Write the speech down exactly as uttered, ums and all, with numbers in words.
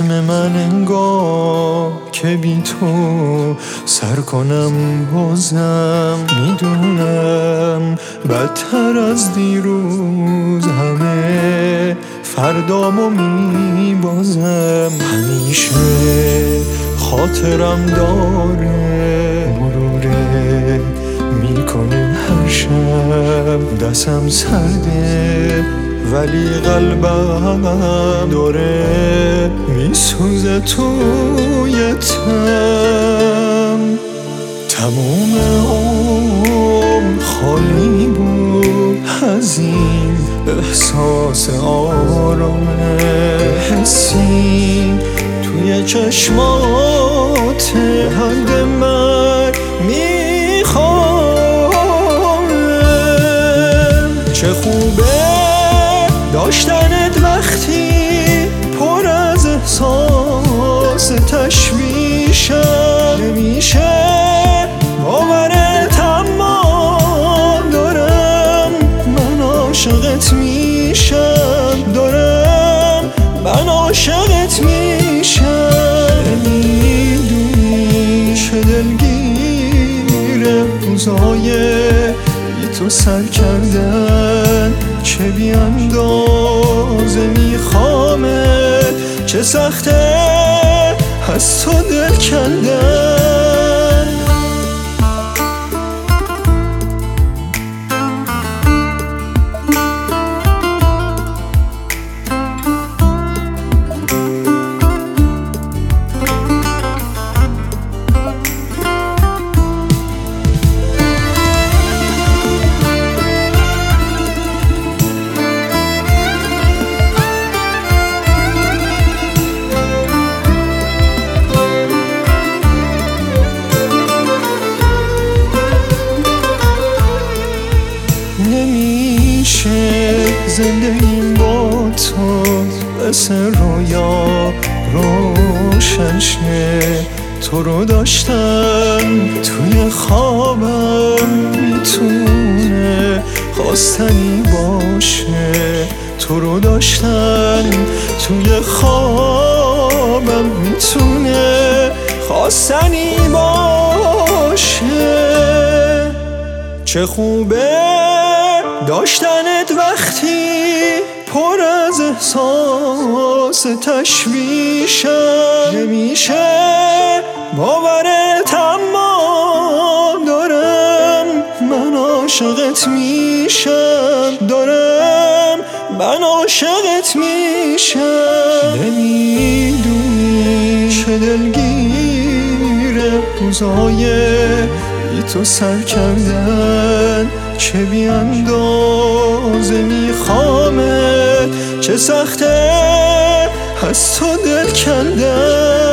چشم من انگار که بی تو سر کنم بازم. میدونم بدتر از دیروز همه فردامو میبازم. همیشه خاطرم داره مروره میکنه هر شب. دستم سرده ولی قلبم داره میسوزه توی تم. تموم عمر خالی بود از این احساس آرام حسی توی چشمات حد من میخوام. چه خوبه داشتنت وقتی پر از احساس تشویشم. نمیشه باورت اما دارم من عاشقت میشم. دارم من عاشقت میشم. نمیدونی چه دلگیره روزای بی تو سر کردن. چه بی اندازه میخوامت، چه سخته از تو دل کندن. نمیشه زندگیم با تو مثل رویا روشن شه. تو رو داشتن توی خوابم میتونه خواستنی باشه. تو رو داشتن توی خوابم میتونه خواستنی باشه. چه خوبه داشتنت وقتی پر از احساس تشویشم. نمیشه باورت اما دارم من عاشقت میشم. دارم من عاشقت میشم. نمیدونی چه دلگیره روزای بی تو سر کردن. چه بی اندازه میخوامت، چه سخته از تو دل کندن.